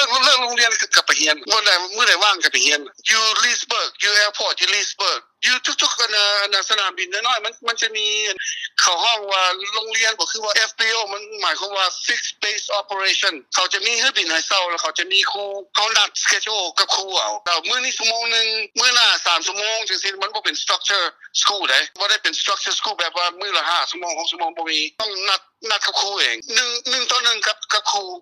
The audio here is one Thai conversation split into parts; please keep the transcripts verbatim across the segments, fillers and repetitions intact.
กเลิกโรงเรียนก็ไปเรียนมื้อใดมื้อใดว่างก็ไปเรียนอยู่ลีสเบิร์กอยู่แอร์พอร์ตอยู่ลีสเบิร์กอยู่ทุกๆอันน่ะสนามบินน้อยๆมันมันจะมีเข้าห้องว่าโรงเรียนบ่คือว่า เอฟ พี โอ มันหมายความว่า Fixed Base Operation เขาจะมีให้บินให้เช้าแล้วเขาจะมีครูเขานัด schedule กับครูเอาแล้วมื้อนี้ชั่วโมงนึงมื้อหน้าสามชั่วโมงจังซี่มันบ่เป็น structure school ได้บ่ได้เป็น structure school แบบว่ามื้อละห้าชั่วโมงหกชั่วโมงบ่มีต้องนัดนัดกับครูเองหนึ่ง หนึ่งต่อหนึ่งกับกับครู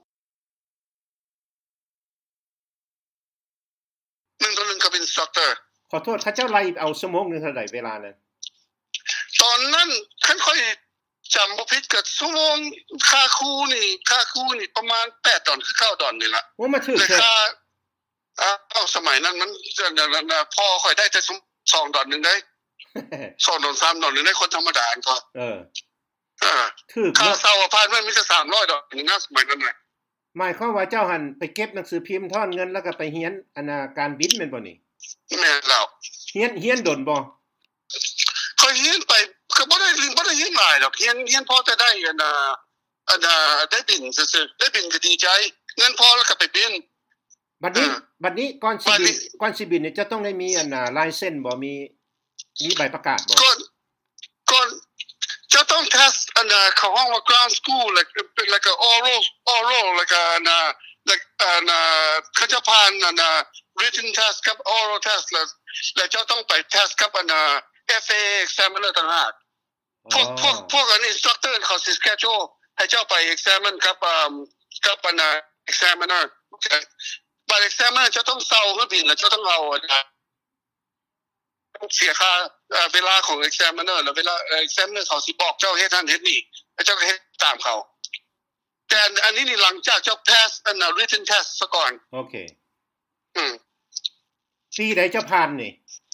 หนึ่งต่อหนึ่งกับ instructor ขอโทษเขาเจ้าไล่เอาชั่วโมงนึงเท่าใดเวลานั้นตอนนั้นคันค่อยจำบ่ผิดก็ชั่วโมงค่าครูนี่ค่าครูนี่ประมาณแปดดอลคือเก้าดอลนี่ล่ะว่ามาถูกแท้ค่าอ้าวสมัยนั้นมันพอค่อยได้แต่สองดอลนึงได้สองดอลสามดอลนึงได้คนธรรมดาก็เออเออถูกค่าเช่าอพาร์ตเมนต์มีแต่สามร้อยดอลนึงนะสมัยนั้นน่ะหมายความว่าเจ้าหั่นไปเก็บหนังสือพิมพ์ทอนเงินแล้วก็ไปเรียนอันน่ะการบินแม่นบ่นี่แม่นแล้วเรียนเรียนดนบ่ค่อยเรียนไปก็บ่ได้บ่ได้เรียนหลายดอกเรียนเรียนพอจะได้อันน่ะอันน่ะได้บินซื่อๆได้บินก็ดีใจเงินพอแล้วก็ไปบินบัดนี้บัดนี้ก่อนสิบินก่อนสิบินนี่จะต้องได้มีอันน่ะลายเซ็นบ่มีมีใบประกาศบ่ก่อนก่อนจะต้อง test อันน่ะเข้าห้องว่า ground school like like a oral oral like a อันน่ะ like อันน่ะเขาจะผ่านอันน่ะ written test กับ oral test แล้วแล้วจะต้องไป test กับอันน่ะ เอฟ เอ examiner ต่างหากพวกพวกพวกอัน instructor เขาสิ schedule ให้เจ้าไป examine กับอ่ากับอันน่ะ examiner บัด examiner จะต้องเซาเครื่องบินแล้วจะต้องเอาอันน่ะเสียค่าเวลาของ examiner แล้วเวลา examiner เขาสิบอกเจ้าเฮ็ดนั่นเฮ็ดนี่เจ้าก็เฮ็ดตามเขาแต่อันนี้นี่หลังจากเจ้า pass อันน่ะ written test ซะก่อนโอเคอืมปีใดเจ้าผ่านนี่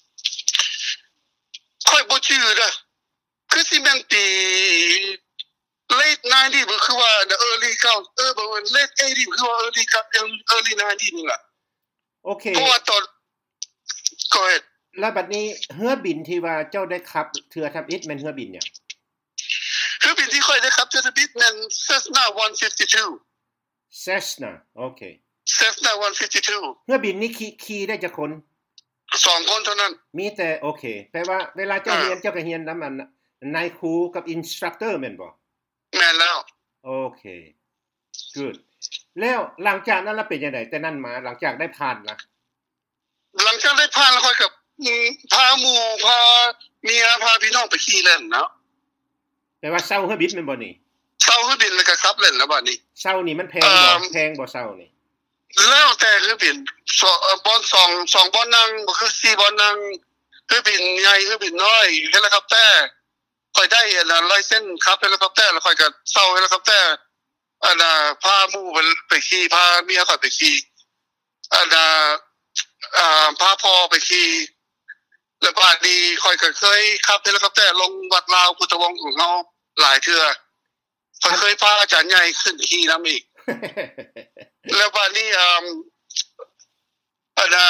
ค่อยบ่ชื่อเด้อคือสิแม่นปี late ไนน์ตี้บ่คือว่า early เก้าเออบ่ late แปดสิบคือว่า early early ไนน์ตี้นี่ล่ะโอเคเพราะว่าตอนก็เฮ็ดแล้วบัดนี้เรือบินที่ว่าเจ้าได้ขับเทือทำอิฐแม่นเรือบินหยังเรือบินที่ค่อยได้ขับเทือทำอิฐแม่น Cessna หนึ่งร้อยห้าสิบสอง Cessna โอเค Cessna หนึ่งร้อยห้าสิบสองเรือบินนี่ขี่ขี่ได้จักคนสองคนเท่านั้นมีแต่โอเคแปลว่าเวลาเจ้าเรียนเจ้าก็เรียนนำอันนายครูกับ instructor แม่นบ่แม่นแล้วโอเค good แล้วหลังจากนั้นแล้วเป็นจังได๋แต่นั้นมาหลังจากได้ผ่านล่ะหลังจากได้ผ่านแล้วค่อยกับพาหมู่พาเมียพาพี่น้องไปขี่เล่นเนาะแปลว่าเซาเรือบินแม่นบ่นี่เซาเรือบินแล้วก็ขับเล่นแล้วบัดนี้เซานี่มันแพงบ่แพงบ่เซานี่แล้วแต่เรือบินบอนสองสองบอนนั่งบ่คือสี่บอนนั่งเรือบินใหญ่เรือบินน้อยเฮลิคอปเตอร์ค่อยได้อันน่ะไลเซนส์ขับเฮลิคอปเตอร์แล้วค่อยก็เซาเฮลิคอปเตอร์อันน่ะพาหมู่ไปขี่พาเมียค่อยไปขี่อันน่ะอ่าพาพ่อไปขี่แล้วบัดนี้ค่อยก็เคยขับเฮลิคอปเตอร์ลงวัดลาวพุทธวงศ์ของเฮาหลายเทื่อค่อยเคยพาอาจารย์ใหญ่ขึ้นขี่นำอีกแล้วบัดนี้อ่าอันน่ะ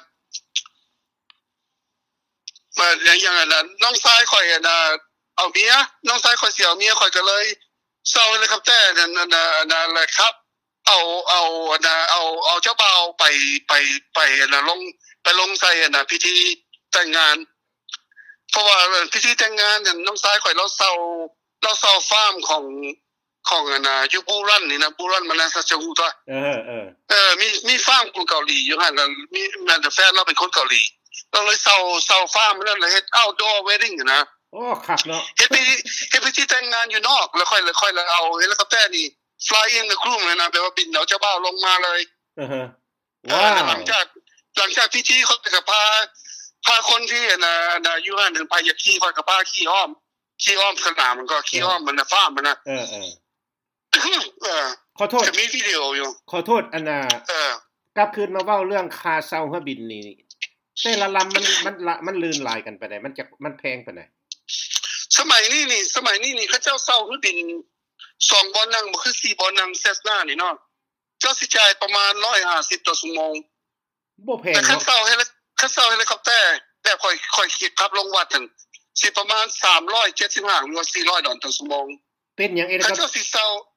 มาอย่างนั้นน้องชายข่อยอันน่ะเอาเมียน้องชายข่อยเสียเมียข่อยก็เลยเซาเฮลิคอปเตอร์นั่นน่ะอันน่ะแหละครับเอาเอาอันน่ะเอาเอาเจ้าบ่าวไปไปไปอันน่ะลงไปลงใส่อันน่ะพิธีแต่งงานเพราะว่าพิธีแต่งงานนั่นน้องชายข่อยเราเซาเราเซาฟาร์มของของอันน่ะอยู่บูรันนี่นะบูรันมันน่ะซะจะฮู้ตัวเออๆเออมีมีฟาร์มคนเกาหลีอยู่หั่นน่ะมีแม่นแฟนเราเป็นคนเกาหลีเราเลยเซาเซาฟาร์มนั่นเลยเฮ็ด outdoor wedding นะโอ้คักเนาะเฮ็ดพิธีเฮ็ดพิธีแต่งงานอยู่นอกแล้วค่อยค่อยแล้วเอาเฮลิคอปเตอร์นี่ fly in the crew เลยนะแปลว่าบินเอาเจ้าบ่าวลงมาเลยอือฮะว้าวหลังจากหลังจากพิธีเขาก็พาพาคนที่น่ะน่ะอยู่หั่นถึงพาอยากขี่ค่อยก็พาขี่อ้อมขี่อ้อมสนามมันก็ขี่อ้อมมันน่ะฟาร์มมันน่ะเออๆเออขอโทษจะมีวิดีโออยู่ขอโทษอันน่ะเออกลับคืนมาเว้าเรื่องค่าเช่าเรือบินนี่แต่ละลำมันมันมันลื่นหลายกันไปได้มันจะมันแพงปานใดสมัยนี้นี่สมัยนี้นี่เขาเจ้าเช่าเรือบินสองบอนนั่งบ่คือสี่บอนนั่ง Cessna นี่เนาะเจ้าสิจ่ายประมาณหนึ่งร้อยห้าสิบต่อชั่วโมงบ่แพงแต่คันเช่าเฮลิคันเช่าเฮลิคอปเตอร์แบบค่อยค่อยคิดขับลงวัดนั่นสิประมาณสามร้อยเจ็ดสิบห้าหรือว่าสี่ร้อยดอลลาร์ต่อชั่วโมงเป็นหยังเฮลิคอปเตอร์เจ้าสิเช่า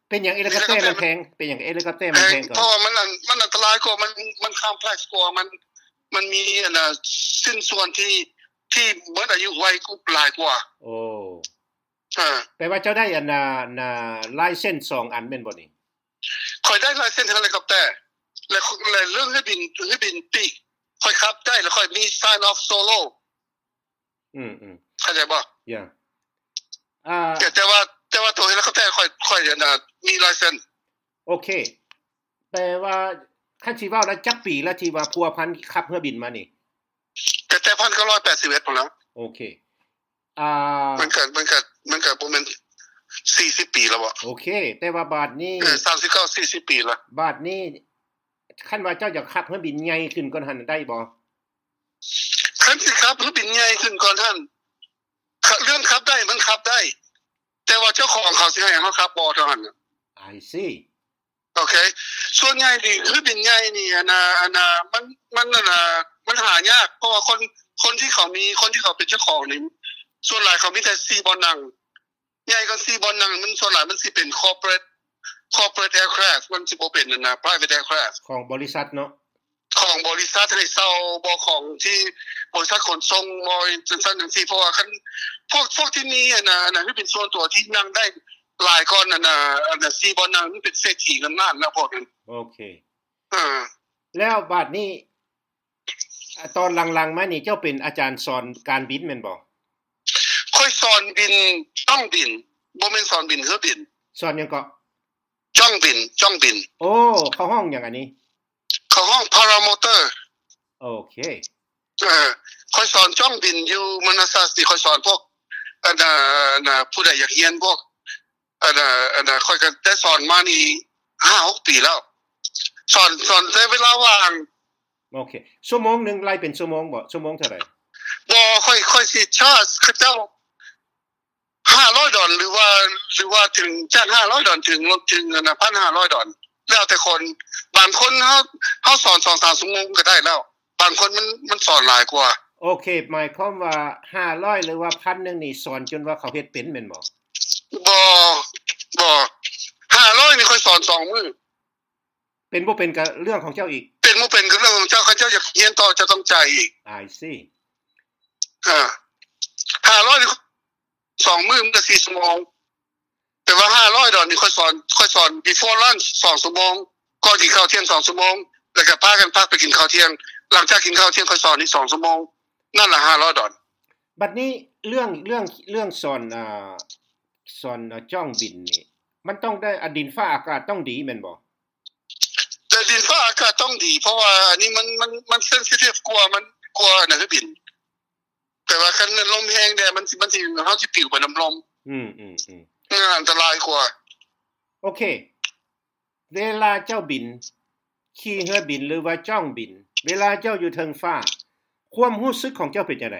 เป็นหยังเฮลิคอปเตอร์มันแพงเป็นหยังเฮลิคอปเตอร์มันแพงก่อนเพราะว่ามันมันอันตรายกว่ามันมันคอมเพล็กซ์กว่ามันมันมีอันน่ะสิ้นส่วนที่ที่เบิดอายุไว้กูหลายกว่าโอ้อ่าแปลว่าเจ้าได้อันน่ะน่ะไลเซนส์สองอันแม่นบ่นี่ค่อยได้ไลเซนส์เฮลิคอปเตอร์แล้วเรื่องให้บินให้บินปีกค่อยขับได้แล้วค่อยมี sign off solo อืมๆเข้าใจบ่ย่าอ่าแต่ว่าแต่ว่าตัวเฮลิคอปเตอร์ค่อยค่อยน่ะมีไลเซนส์โอเคแต่ว่าคันสิเว้าแล้วจักปีแล้วที่ว่าพัวพันขับเรือบินมานี่แต่แต่หนึ่งพันเก้าร้อยแปดสิบเอ็ดพุ่นแล้วโอเคอ่ามันก็มันก็มันก็บ่แม่นสี่สิบปีแล้วบ่โอเคแต่ว่าบาดนี้เออสามสิบเก้า สี่สิบปีแล้วบาดนี้คันว่าเจ้าอยากขับเรือบินใหญ่ขึ้นก่อนหั่นได้บ่คันสิขับเรือบินใหญ่ขึ้นก่อนท่านเรื่องขับได้มันขับได้แต่ว่าเจ้าของเขาสิให้เฮาขับบ่เท่านั้น I see โอเคส่วนใหญ่นี่คือบินใหญ่นี่นะอันน่ะมันมันน่ะมันหายากเพราะว่าคนคนที่เขามีคนที่เขาเป็นเจ้าของนี่ส่วนหลายเขามีแต่สี่บ่อนั่งใหญ่กว่าสี่บ่อนั่งมันส่วนหลายมันสิเป็น corporate corporate aircraft มันสิบ่เป็นนั่นน่ะ private aircraft ของบริษัทเนาะของบริษัทให้เซาบ่ของที่บริษัทขนส่งบ่จังซั่นจังซี่เพราะว่าคันพวกพวกที่มีน่ะน่ะคือเป็นส่วนตัวที่นั่งได้หลายก่อนนั่นน่ะอันน่ะสี่บ่อนั่งมันเป็นเศรษฐีกันนานแล้วพวกนั้นโอเคเออแล้วบัดนี้ตอนหลังๆมานี่เจ้าเป็นอาจารย์สอนการบินแม่นบ่ค่อยสอนบินจ้องบินบ่แม่นสอนบินคือบินสอนหยังก็จ้องบินจ้องบินโอ้เข้าห้องหยังอันนี้เข้าห้อง paramotor โอเคเออค่อยสอนจ้องบินอยู่มนัสสัสค่อยสอนพวกอันน่ะน่ะผู้ใดอยากเรียนพวกอันน่ะอันน่ะค่อยก็ได้สอนมานี่ ห้าหก ปีแล้วสอนสอนใช้เวลาว่างโอเคชั่วโมงนึงไล่เป็นชั่วโมงบ่ชั่วโมงเท่าไหร่บ่ค่อยค่อยสิชาร์จเขาเจ้าห้าร้อยดอลลาร์หรือว่าหรือว่าถึงจ้างห้าร้อยดอลลาร์ถึงถึงน่ะ หนึ่งพันห้าร้อย ดอลลาร์แล้วแต่คนบางคนเฮาเฮาสอน สองถึงสาม ชั่วโมงก็ได้แล้วบางคนมันมันสอนหลายกว่าโอเคหมายความว่าห้าร้อยหรือว่า หนึ่งพัน นึงนี่สอนจนว่าเขาเฮ็ดเป็นแม่นบ่บ่บ่ห้าร้อยนี่ค่อยสอนสองมื้อเป็นบ่เป็นก็เรื่องของเจ้าอีกเป็นบ่เป็นก็เรื่องของเจ้าเขาเจ้าอยากเรียนต่อจะต้องจ่ายอีก I see อ่าห้าร้อยนี่สองมื้อมันก็สี่ชั่วโมงแต่ว่าห้าร้อยดอลลาร์นี่ค่อยสอนค่อยสอน before lunch สองชั่วโมงก่อนกินข้าวเที่ยงสองชั่วโมงแล้วก็พากันพักไปกินข้าวเที่ยงหลังจากกินข้าวเที่ยงค่อยสอนอีกสองชั่วโมงนั่นล่ะห้าร้อยดอลลาร์บัดนี้เรื่องเรื่องเรื่องสอนอ่าสอนจ้องบินนี่มันต้องได้อดินฟ้าอากาศต้องดีแม่นบ่แต่ดินฟ้าอากาศต้องดีเพราะว่าอันนี้มันมันมันเซนซิทีฟกว่ามันกว่าน่ะคือบินแต่ว่าคันลมแรงแดดมันสิมันสิเฮาสิปลิวไปน้ำลมอืมๆๆอันตรายกว่าโอเคเวลาเจ้าบินขี่เรือบินหรือว่าจ้องบินเวลาเจ้าอยู่เทิงฟ้าความรู้สึกของเจ้าเป็นจังได๋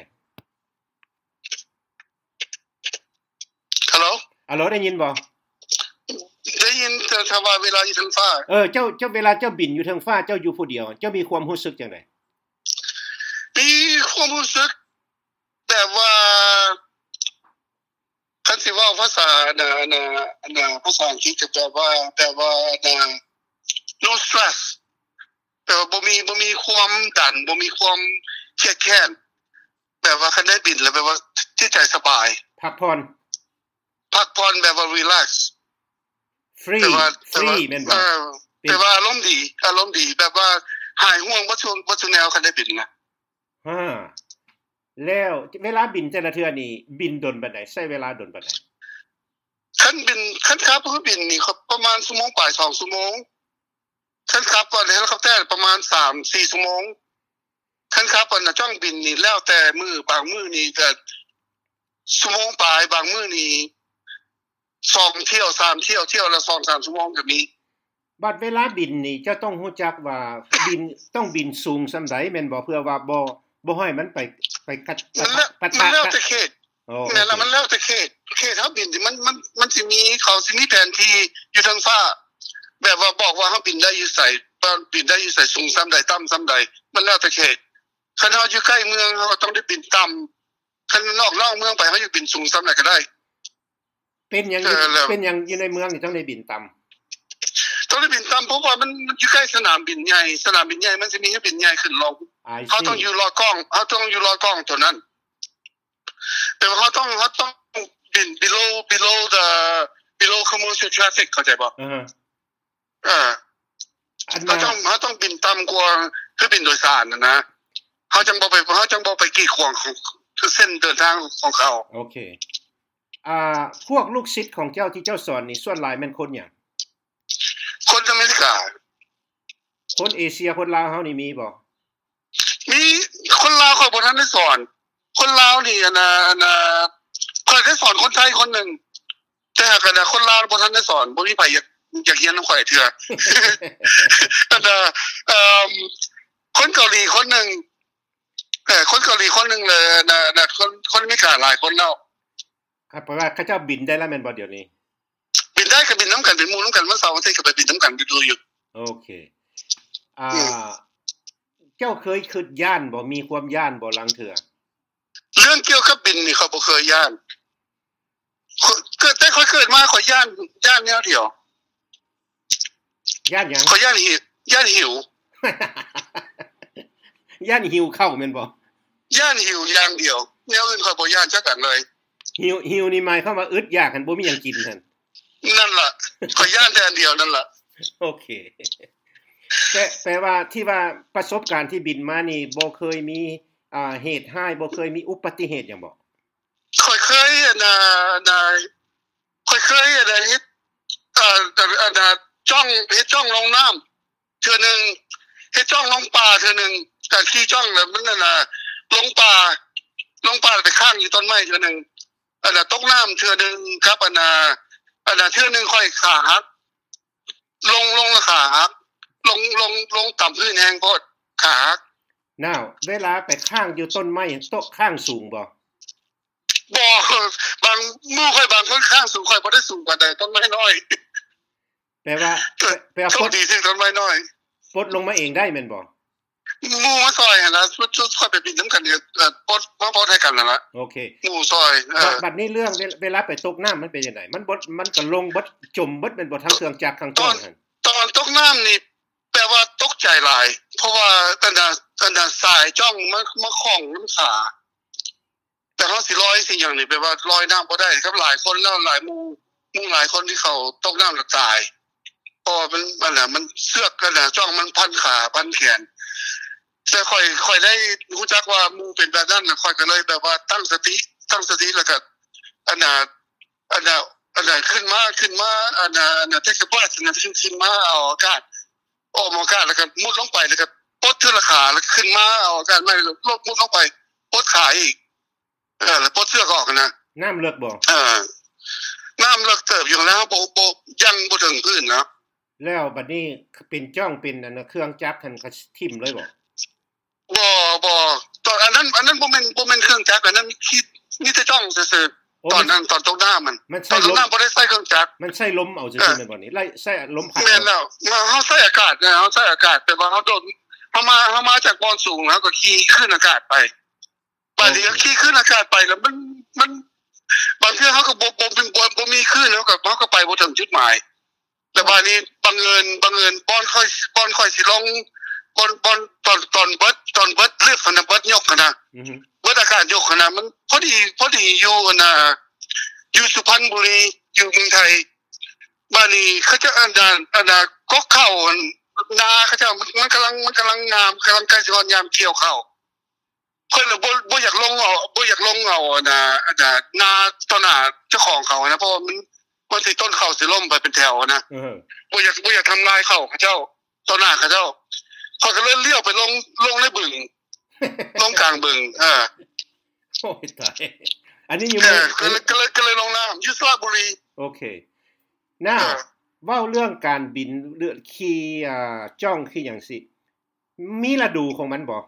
ฮัลโหลฮัลโหลได้ยินบ่ได้ยินแต่ถ้าว่าเวลาอยู่เทิงฟ้าเออเจ้าเจ้าเวลาเจ้าบินอยู่เทิงฟ้าเจ้าอยู่ผู้เดียวเจ้ามีความรู้สึกจังได๋มีความรู้สึกแบบว่าคันสิเว้าภาษาน่ะน่ะน่ะภาษาอังกฤษก็แปลว่าแปลว่าน่ะ no stress แปลว่าบ่มีบ่มีความดันบ่มีความเครียดแค้นแบบว่าคันได้บินแล้วแบบว่าจิตใจสบายพักผ่อนพักผ่อนแบบว่า relax ฟรีฟรีแม่นบ่แต่ว่าอารมณ์ดีอารมณ์ดีแบบว่าหายห่วงบ่ช่วงบ่ช่วงแนวคันได้บินนะฮะแล้วเวลาบินแต่ละเทื่อนี่บินดนปานใดใช้เวลาดนปานใดคันบินคันขับเครื่องบินนี่ประมาณชั่วโมงปลายสองชั่วโมงคันขับก่อนเฮลิคอปเตอร์ประมาณ สามถึงสี่ ชั่วโมงคันขับก่อนน่ะจ้องบินนี่แล้วแต่มื้อบางมื้อนี่ก็ชั่วโมงปลายบางมื้อนี่สองเที่ยวสามเที่ยวเที่ยวละ สองถึงสาม ชั่วโมงก็มีบัดเวลาบินนี่จะต้องรู้จักว่าบินต้องบินสูงส่ำใดแม่นบ่เพื่อว่าบ่บ่ให้มันไปไปกัดปะทะแล้วแต่เขตแม่นแล้วมันแล้วแต่เขตเขตเฮาบินสิมันมันมันสิมีเขาสิมีแผนที่อยู่ทางฟ้าแบบว่าบอกว่าเฮาบินได้อยู่ไสว่าบินได้อยู่ไสสูงส่ำใดต่ำส่ำใดมันแล้วแต่เขตคันเฮาอยู่ใกล้เมืองเฮาก็ต้องได้บินต่ำคันนอกนอกเมืองไปเฮาอยู่บินสูงส่ำใดก็ได้เป็นหยังเป็นหยังอยู่ในเมืองนี่ต้องได้บินต่ำต้องได้บินต่ำเพราะว่ามันมันอยู่ใกล้สนามบินใหญ่สนามบินใหญ่มันจะมีให้บินใหญ่ขึ้นลงเขาต้องอยู่รอกล้องเขาต้องอยู่รอกล้องตัวนั้นแต่ว่าเขาต้องเขาต้องบิน below below the below commercial traffic เข้าใจป่ะอือเออเขาต้องเขาต้องบินต่ำกว่าเครื่องบินโดยสารนะนะเขาจังบ่ไปเขาจังบ่ไปกีดขวางของเส้นเดินทางของเขาโอเคอ่าพวกลูกศิษย์ของเจ้าที่เจ้าสอนนี่ส่วนหลายแม่นคนหยังคนอเมริกาคนเอเชียคนลาวเฮานี่มีบ่มีคนลาวเขาบ่ทันได้สอนคนลาวนี่นะนะเคยได้สอนคนไทยคนนึงแต่ก็นะคนลาวบ่ทันได้สอนบ่มีไผอยากอยากเรียนนำข่อยเทื่อแต่เอ่อคนเกาหลีคนนึงเอ่อคนเกาหลีคนนึงเลยนะนะคนคนอเมริกาหลายคนแล้วครับเพราะว่าเขาเจ้าบินได้แล้วแม่นบ่เดี๋ยวนี้บินได้ก็บินนำกันเป็นหมู่นำกันวันเสาร์อาทิตย์ก็ไปบินนำกันดูอยู่โอเคอ่าเจ้าเคยคิดย้านบ่มีความย้านบ่ลังเทื่อเรื่องเกี่ยวกับบินนี่เขาบ่เคยย้านเกิดแต่ค่อยเกิดมาข่อยย้านย้านแนวเดียวย้านหยังข่อยย้านหิวย้านหิวย้านหิวเข้าแม่นบ่ย้านหิวอย่างเดียวแนวอื่นข่อยบ่ย้านจักอันเลยหิวหิวนี่หมายความว่าอึดอยากคั่นบ่มีหยังกินซั่นนั่นล่ะข่อยย้านแต่อันเดียวนั่นล่ะโอเคแต่แปลว่าที่ว่าประสบการณ์ที่บินมานี่บ่เคยมีอ่าเหตุร้ายบ่เคยมีอุบัติเหตุหยังบ่ค่อยเคยน่ะน่ะค่อยเคยน่ะเฮ็ดเอ่อน่ะจ้องเฮ็ดจ้องลงน้ำเทื่อนึงเฮ็ดจ้องลงป่าเทื่อนึงแต่ขี่จ้องแล้วมันน่ะลงป่าลงป่าไปข้างอยู่ต้นไม้เทื่อนึงอันน่ะตกน้ำเทื่อนึงครับอันน่ะอันน่ะเทื่อนึงค่อยขาหักลงลงแล้วขาหักลงลงลงต่ำพื้นแห้งโพดขาหักน้าวเวลาไปข้างอยู่ต้นไม้โต๊ะข้างสูงบ่บ่บางหมู่ค่อยบางคนข้างสูงค่อยบ่ได้สูงปานใดต้นไม้น้อยแปลว่าแปลว่าโชคดีที่ต้นไม้น้อยปลดลงมาเองได้แม่นบ่หมู่มาซอยหั่นล่ะชุดๆค่อยไปบินนำกันเนี่ยเอ่อปลดมาปลดให้กันนั่นล่ะโอเคหมู่ซอยเออบัดนี้เรื่องเวลาไปตกน้ำมันเป็นจังได๋มันบ่มันก็ลงบ่จมบ่แม่นบ่ทั้งเครื่องจักรทั้งต้นหั่นตอนตกน้ำนี่แปลว่าตกใจหลายเพราะว่าอันน่ะอันน่ะสายจ้องมามาคล้องน้ำขาแต่เฮาสิลอยสิหยังนี่แปลว่าลอยน้ำบ่ได้ครับหลายคนแล้วหลายหมู่หมู่หลายคนที่เขาตกน้ำแล้วตายเพราะมันมันน่ะมันเสือกกันน่ะจ้องมันพันขาพันแขนแต่ค่อยค่อยได้รู้จักว่าหมู่เป็นแบบนั้นน่ะค่อยก็เลยแบบว่าตั้งสติตั้งสติแล้วก็อันน่ะอันน่ะอันน่ะขึ้นมาขึ้นมาอันน่ะอันน่ะเทคโนโลยีนั้นขึ้นมาเอาอากาศออกมาอากาศแล้วก็มุดลงไปแล้วก็ปลดเทื่อขาแล้วขึ้นมาเอาอากาศไม่ลดมุดลงไปปลดขาอีกเออแล้วปลดเสื้อออกนะน้ำเลิกบ่เออน้ำเลิกเติบอยู่แล้วบ่บ่ยังบ่ถึงพื้นนะแล้วบัดนี้เป็นจ้องเป็นอันเครื่องจักรคั่นก็ทิ่มเลยบ่บ่บ่ตอนอันนั้นอันนั้นบ่แม่นบ่แม่นเครื่องจักรอันนั้นมีคิดมีแต่จ้องซื่อๆตอนนั้นตอนตกน้ำมันตอนตกน้ำบ่ได้ใส่เครื่องจักรมันใช้ลมเอาซื่อๆแม่นบ่นี่ไล่ใส่ลมพัดแม่นแล้วเฮาใส่อากาศนะเฮาใส่อากาศแต่ว่าเฮาโดนเฮามาเฮามาจากบอนสูงแล้วก็ขี่ขึ้นอากาศไปบัดนี้ขี่ขึ้นอากาศไปแล้วมันมันบางเทื่อเฮาก็บ่บ่เป็นบ่บ่มีขึ้นแล้วก็เฮาก็ไปบ่ถึงจุดหมายแต่บัดนี้บังเอิญบังเอิญป้อนค่อยป้อนค่อยสิลงป้อนป้อนตอนตอนเบิดตอนเบิดเลือกคั่นน่ะเบิดยกคั่นน่ะอือฮึเบิดอากาศยกคั่นน่ะมันพอดีพอดีอยู่น่ะอยู่สุพรรณบุรีอยู่เมืองไทยบัดนี้เขาจะอันนั้นอันน่ะก็เข้านาเขาจะมันกำลังมันกำลังงามกำลังใกล้สิฮอดยามเกี่ยวข้าวเพิ่นบ่บ่อยากลงเอาบ่อยากลงเอาน่ะอันน่ะนาต้นหน้าเจ้าของเขานะเพราะมันมันสิต้นข้าวสิล้มไปเป็นแถวนะเออบ่อยากบ่อยากทำลายข้าวเขาเจ้าต้นหน้าเขาเจ้าเขาก็เลยเลี้ยวไปลงลงในบึงลงกลางบึงเออโอ้ยตายอันนี้อยู่เออก็เลยก็เลยก็เลยลงน้ำอยู่สระบุรีโอเคน่าเว้าเรื่องการบินเรือขี่อ่าจ้องคือหยังสิมีฤดูของมันบ่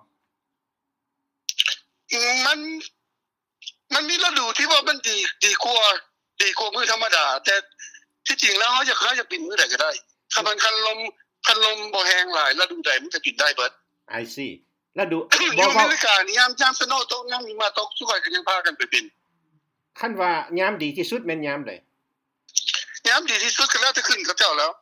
มันมันมีฤดูที่ว่ามันดีดีกว่าดีกว่ามื้อธรรมดาแต่ที่จริงแล้วเฮาอยากเฮาอยากบินมื้อใดก็ได้ถ้ามันคันลมคันลมบ่แรงหลายฤดูใดมันจะบินได้เบิด I see ฤดูบ่ว่าอเมริกานี่ยามยามสโนว์ตกยามหิมะตกสุข่อยก็ยังพากันไปบินคั่นว่ายามดีที่สุดแม่นยามใดยามดีที่สุดก็แล้วแต่ขึ้นกับเจ้าแล้ว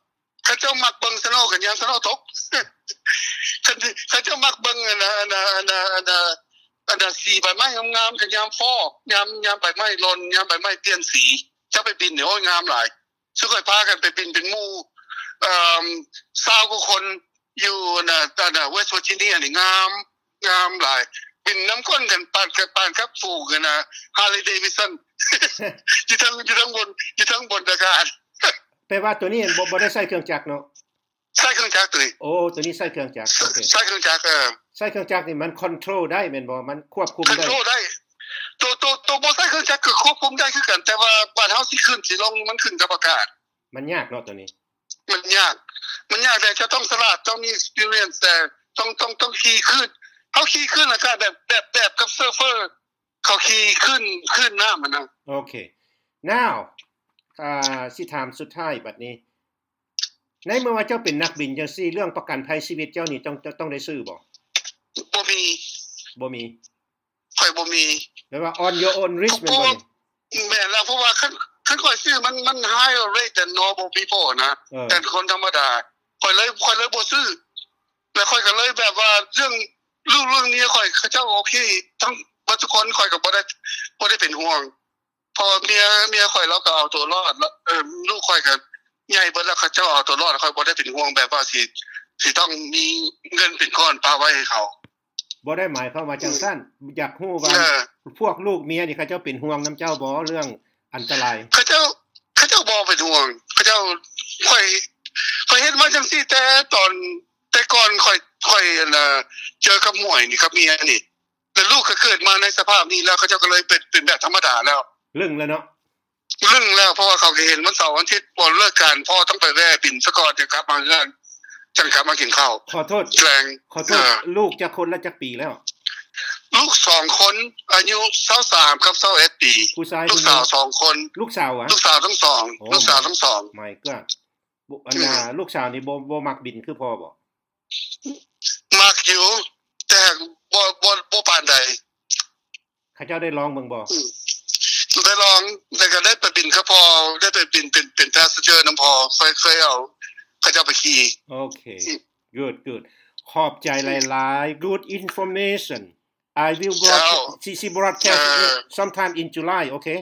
เขาเจ้ามักเบิ่งสโนว์กันยามสโนว์ตกเขาเจ้ามักเบิ่งอันน่ะอันน่ะอันน่ะอันน่ะอันน่ะสีใบไม้งามๆกันยามฟอกยามยามใบไม้หล่นยามใบไม้เปลี่ยนสีจะไปบินเนี่ยโอ้ยงามหลายสุค่อยพากันไปบินเป็นหมู่เอ่อสาวกว่าคนอยู่น่ะอันน่ะเวสต์เวอร์จิเนียนี่งามงามหลายบินน้ำก้นกันปานกับปานกับฝูงกันนะฮาร์ลีย์เดวิสันอยู่ทั้งอยู่ทั้งบนอยู่ทั้งบนอากาศแปลว่าตัวนี้บ่บ่ได้ใช้เครื่องจักรเนาะใช้เครื่องจักรตัวนี้โอ้ตัวนี้ใช้เครื่องจักรโอเคใช้เครื่องจักรเออใช้เครื่องจักรนี่มันคอนโทรลได้แม่นบ่มันควบคุมได้คอนโทรลได้ตัวตัวตัวบ่ใช้เครื่องจักรคือควบคุมได้คือกันแต่ว่าบ้านเฮาสิขึ้นสิลงมันขึ้นกับอากาศมันยากเนาะตัวนี้มันยากมันยากแต่จะต้องฉลาดต้องมี experience แต่ต้องต้องต้องขี่ขึ้นเฮาขี่ขึ้นอากาศแบบแบบแบบกับเซิร์ฟเวอร์เขาขี่ขึ้นขึ้นน้ามันนะโอเค now อ่าสิถามสุดท้ายบัดนี้ในเมื่อว่าเจ้าเป็นนักบินจังซี่เรื่องประกันภัยชีวิตเจ้านี่ต้องต้องได้ซื้อบ่บ่มีบ่มีค่อยบ่มีแปลว่า on your own risk แม่นบ่แม่นแล้วเพราะว่าคันคันค่อยซื้อมันมัน higher rate than normal people นะแต่คนธรรมดาค่อยเลยค่อยเลยบ่ซื้อแล้วค่อยก็เลยแบบว่าเรื่องเรื่องเรื่องนี้ค่อยเขาเจ้าโอเคทั้งบ่ทุกคนค่อยก็บ่ได้บ่ได้เป็นห่วงพอเมียเมียค่อยแล้วก็เอาตัวรอดแล้วเออลูกค่อยก็ใหญ่เบิดแล้วเขาเจ้าเอาตัวรอดค่อยบ่ได้เป็นห่วงแบบว่าสิสิต้องมีเงินเป็นก้อนปาไว้ให้เขาบ่ได้หมายความว่าจังซั่นอยากฮู้ว่าพวกลูกเมียนี่เขาเจ้าเป็นห่วงนำเจ้าบ่เรื่องอันตรายเขาเจ้าเขาเจ้าบ่เป็นห่วงเขาเจ้าค่อยค่อยเฮ็ดมาจังซี่แต่ตอนแต่ก่อนค่อยค่อยน่ะเจอกับหมวยนี่กับเมียนี่แล้วลูกก็เกิดมาในสภาพนี้แล้วเขาเจ้าก็เลยเป็นเป็นแบบธรรมดาแล้วเรื่องแล้วเนาะเรื่องแล้วเพราะว่าเขาเห็นวันเสาร์วันอาทิตย์บ่เลิกการพ่อต้องไปแว่บินซะก่อนจะกลับมาเฮือนจังกลับมากินข้าวขอโทษแกลงขอโทษลูกจักคนละจักปีแล้วลูกสองคนอายุยี่สิบสามกับยี่สิบเอ็ดปีลูกสาวสองคนลูกสาวอ่ะลูกสาวทั้งสองลูกสาวทั้งสองไม่ก็อันน่ะลูกสาวนี่บ่บ่มักบินคือพ่อบ่มักอยู่แต่บ่บ่บ่ปานใดเขาเจ้าได้ลองเบิ่งบ่ได้ลองแต่ก็ได้ไปบินกับพ่อได้ไปบินเป็นเป็น passenger นำพ่อเคยเคยเอาเขาเจ้าไปขี่โอเค good good ขอบใจหลายๆ good information I will broadcast ซี ซี broadcast sometime in July okay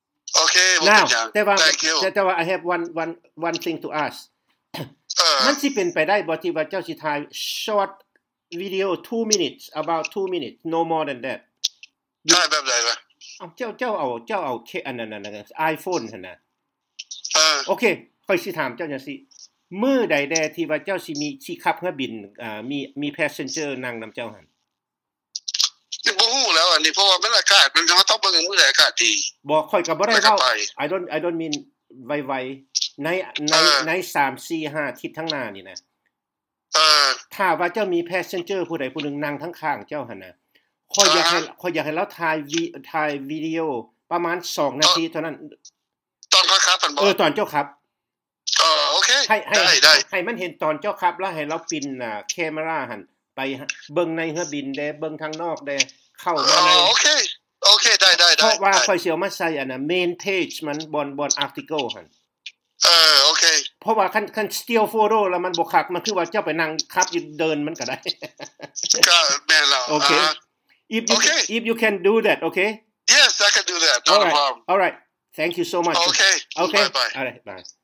okay now แต่ว่าแต่ว่า I have one one one thing to ask มันสิเป็นไปได้บ่ที่ว่าเจ้าสิถ่าย short video two minutes about two minutes no more than that ได้แบบใดล่ะเอาเจ้าเจ้าเอาเจ้าเอาเคอันนั้นน่ะ iPhone หั่นน่ะเออโอเคค่อยสิถามเจ้าจังซี่มื้อใดแดที่ว่าเจ้าสิมีสิขับเรือบินอ่ามีมี passenger นั่งนำเจ้าหั่นบ่ฮู้แล้วอันนี้เพราะว่ามันอากาศมันต้องเบิ่งมื้อใดอากาศดีบ่ค่อยก็บ่ได้เว้า I don't I don't mean ไวๆในในในสาม สี่ ห้าทิศทั้งหน้านี่นะเออถ้าว่าเจ้ามี passenger ผู้ใดผู้หนึงนั่งทั้งข้างเจ้าหั่นน่ะข้อยอยากให้ข้อยอยากให้เราถ่ายวิถ่ายวิดีโอประมาณสองนาทีเท่านั้นตอนเขาขับเพิ่นบ่เออตอนเจ้าขับเออโอเคได้ได้ให้มันเห็นตอนเจ้าขับแล้วให้เราปินน่ะแคมราหั่นไปเบิ่งในเรือบินได้เบิ่งทางนอกได้เข้ามาในโอเคโอเคได้ๆๆเพราะว่าข้อยสิเอามาใส่อันน่ะ main page มันบนบน article หั่นเออโอเคเพราะว่าคันคัน still photo แล้วมันบ่คักมันคือว่าเจ้าไปนั่งขับอยู่เดินมันก็ได้ก็แม่นแล้วโอเคIf you okay. if you can do that, okay? Yes, I can do that. Not all right. a problem. All right. Thank you so much. Okay. Okay. Bye bye. All right. Bye.